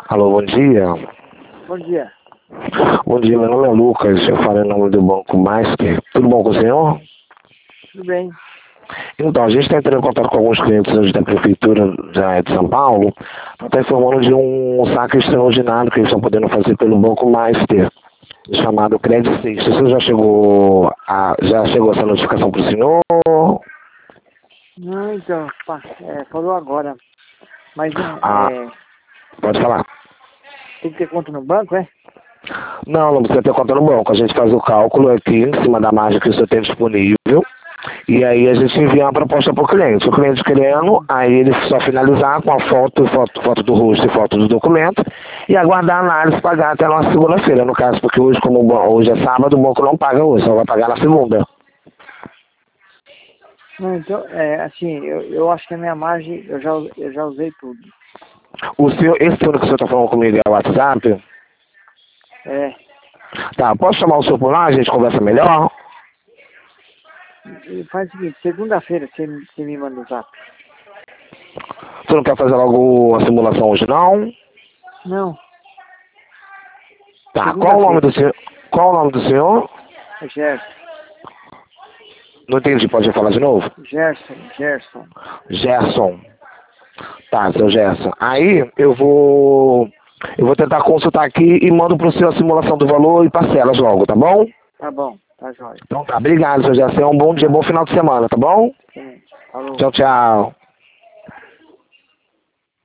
Alô, bom dia. Bom dia. Bom dia, meu nome é Lucas, eu falo em nome do Banco Master. Tudo bom com o senhor? Tudo bem? Então, a gente está entrando em contato com alguns clientes hoje da Prefeitura de São Paulo para estar informando de um saque extraordinário que eles estão podendo fazer pelo Banco Master, chamado Credit Sexta. Você já chegou essa notificação para o senhor? Não, então, falou agora. Mas Ah, pode falar. tem que ter conta no banco, é? Não precisa ter conta no banco. A gente faz o cálculo aqui em cima da margem que o senhor tem disponível. E aí a gente envia uma proposta para o cliente. O cliente querendo, aí ele só finalizar com a foto do rosto e foto do documento e aguardar a análise pagar até na segunda-feira, no caso, porque hoje, hoje é sábado, o banco não paga hoje, só vai pagar na segunda. Não, então, assim, eu acho que a minha margem, eu já usei tudo. Esse número que o senhor está falando comigo é o WhatsApp? É, Tá, posso chamar o senhor por lá, a gente conversa melhor? e faz o seguinte, segunda-feira você me manda o zap. Você não quer fazer logo a simulação hoje, não? Não, Tá, qual o nome segunda-feira. do senhor? Qual o nome do senhor? É Gerson, Não entendi, pode falar de novo? Gerson. Gerson. Tá, seu Gerson. Aí eu vou tentar consultar aqui e mando pro senhor a simulação do valor e parcelas logo, tá bom? Tá bom, tá jóia. Então tá, obrigado, seu Gerson. Um bom dia, bom final de semana, tá bom? Sim, falou. Tchau, tchau.